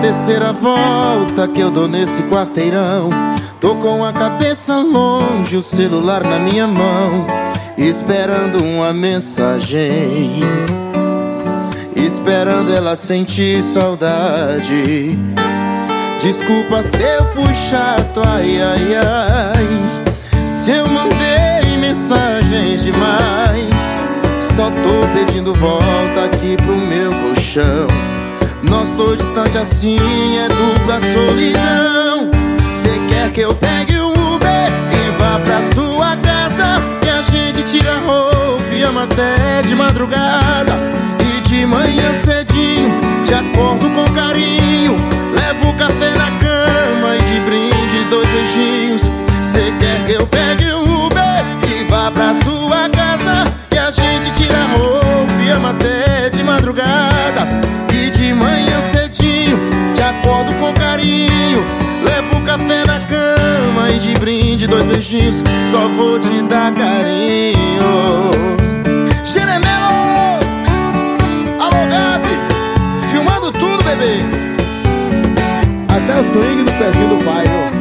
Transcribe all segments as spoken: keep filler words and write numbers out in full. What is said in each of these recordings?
terceira volta que eu dou nesse quarteirão. Tô com a cabeça longe, o celular na minha mão, esperando uma mensagem, esperando ela sentir saudade. Desculpa se eu fui chato, ai, ai, ai, se eu mandei mensagens demais. Só tô pedindo volta aqui pro meu colchão. Nós dois distantes assim é dupla solidão. Cê quer que eu pegue o Uber e vá pra sua casa, e a gente tira a roupa e ama até de madrugada. E de manhã cedinho te acordo com carinho, levo o café na cama e de brinde dois beijinhos. Cê quer que eu pegue o Uber e vá pra sua casa, e a gente tira a roupa e ama até de madrugada. E de manhã cedinho te acordo com carinho, levo o café na cama e de brinde dois beijinhos. Só vou te dar carinho. Xeremelo! Alô, Gabi! Filmando tudo, bebê! Até o swing do pezinho do pai, viu?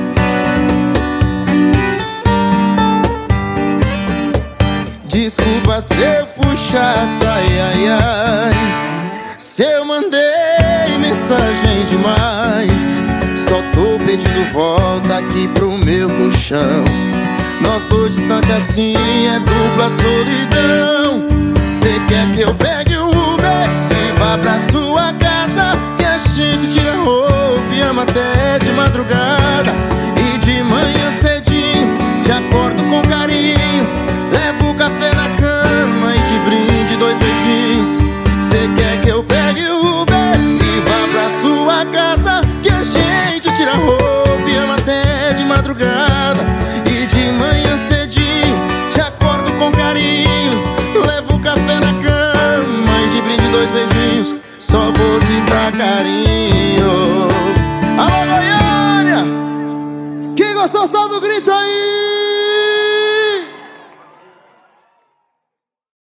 Desculpa se eu fui chato, ai, ai, ai, se eu mandei mensagem demais. Só tô pedindo volta aqui pro meu colchão. Nós dois distantes assim é dupla solidão. Cê quer que eu pegue o Uber e vá pra sua casa, que a gente tira a roupa e ama até de madrugada. E de manhã cedinho te acordo com carinho, levo o café na cama e de brinde dois beijinhos. Cê quer que eu pegue o Uber e vá pra sua casa, que a gente tira a roupa e ama até de madrugada. E de manhã cedinho te acordo com carinho, levo o café na cama e de brinde dois beijinhos. Só vou te dar carinho. Alô, Goiânia! Quem gostou, só do grito aí!